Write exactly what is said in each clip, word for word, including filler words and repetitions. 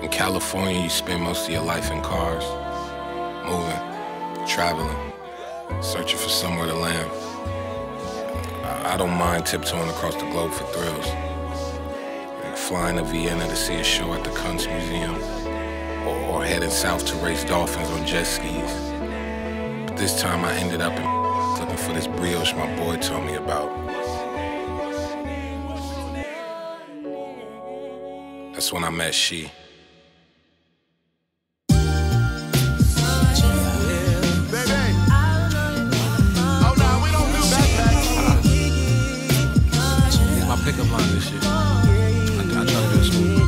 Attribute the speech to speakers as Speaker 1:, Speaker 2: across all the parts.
Speaker 1: In California, you spend most of your life in cars, moving, traveling, searching for somewhere to land. I don't mind tiptoeing across the globe for thrills. Like flying to Vienna to see a show at the Kunstmuseum, or, or heading south to race dolphins on jet skis. But this time I ended up in looking for this brioche my boy told me about. That's when I met she. Pickup line this shit. I, I try to do it smooth.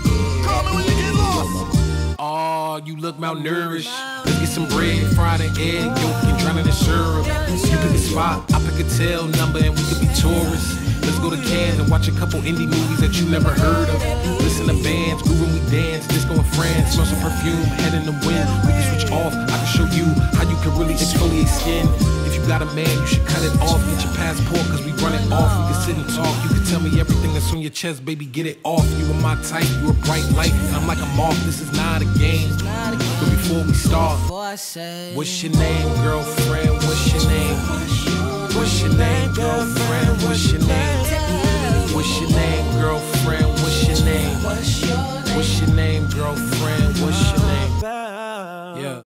Speaker 1: Oh, you look malnourished. Let's get some bread, fried an egg, yolk and drown it in syrup. You pick a spot, I pick a tail number, and we could be tourists. Let's go to Cannes and watch a couple indie movies that you never heard of. Listen to bands, grooving we dance, disco in France, smell some perfume, head in the wind. We can switch off, I can show you how you can really exfoliate skin. If you got a man, you should cut it off. Get your passport, cause we run it off. We can sit and talk, you can tell me everything that's on your chest, baby, get it off. You are my type, you a bright light, and I'm like a moth, this is not a game. But before we start, what's your name, girlfriend, what's your name? What's your name, girlfriend, what's your name? What's your name, girlfriend, what's your name? What's your name, girlfriend, what's your name? Yeah.